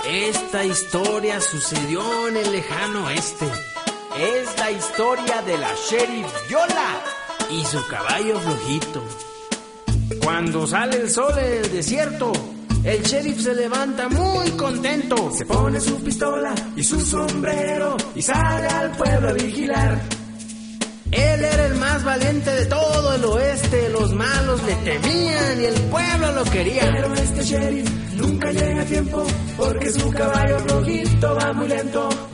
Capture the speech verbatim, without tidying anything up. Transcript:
Esta historia sucedió en el lejano oeste. Es la historia de la Sheriff Viola y su caballo flojito. Cuando sale el sol en el desierto, el sheriff se levanta muy contento. Se pone su pistola y su sombrero y sale al pueblo a vigilar. Él era el más valiente de todo el oeste. Los malos le temían y el pueblo lo quería. Pero este sheriff nunca llega a tiempo, porque su caballo flojito va muy lento.